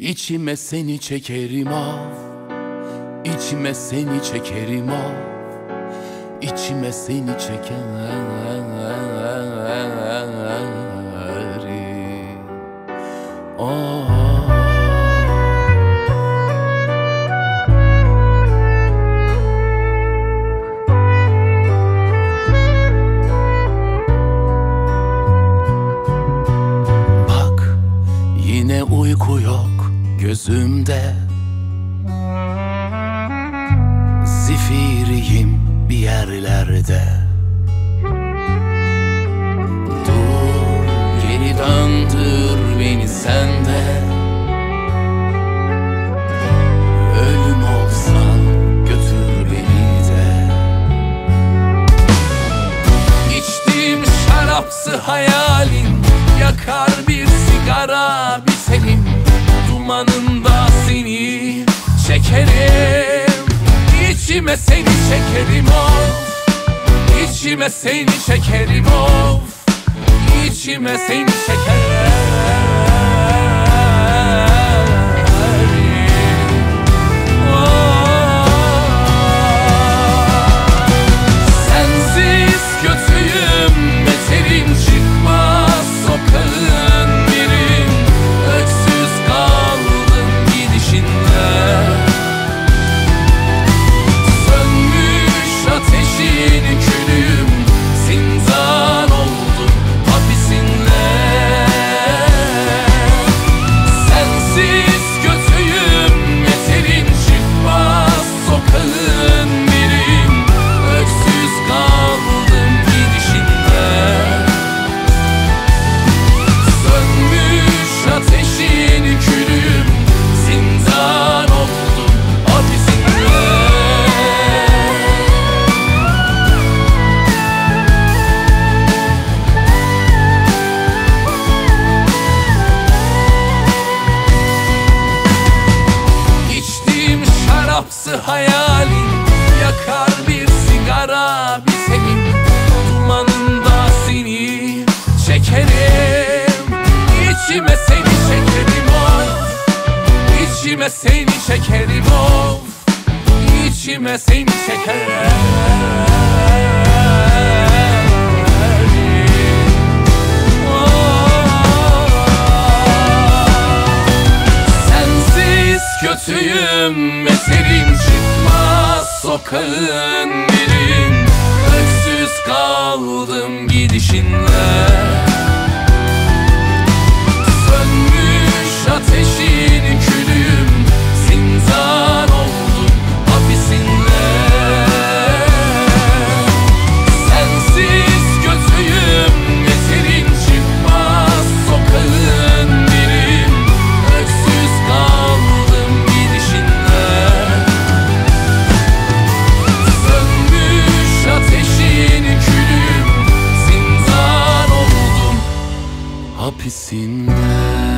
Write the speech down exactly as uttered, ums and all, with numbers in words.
İçime seni çekerim ah, İçime seni çekerim ah, İçime seni çekerim ah. Bak yine uyku yok gözümde, zifiriyim bir yerlerde. Dur geri döndür beni sende, ölüm olsan götür beni de. İçtiğim şarapsı hayalin, yakar bir sigara bitelim, dumanında seni çekerim. İçime seni çekerim of, İçime seni çekerim of, İçime seni çekerim. Oh. Sensiz kötüyüm, beterim çıkmaz sokağın birim. Öksüz kaldım gidişinle, ateşin külüm, zindan oldum hapisinle. Sensiz kötüyüm, yeterin çıkmaz sokağın birim. Öksüz kaldım gidişinle, sönmüş ateşin külüm, zindan oldum hapisinle. Şarapsı hayalin, yakar bir sigara bitelim, dumanında seni çekerim. İçime seni çekerim of, İçime seni çekerim of, İçime seni çekerim. Kötüyüm, eserim çıkmaz sokağın birim. Öksüz kaldım gidişinle, sönmüş ateşin külüm, zindan oldum hapisinle. Sensiz kötüyüm, eserim çıkmaz sokağın birim. Öksüz kaldım gidişinle, sönmüş ateşin külüm, zindan oldum hapisinle.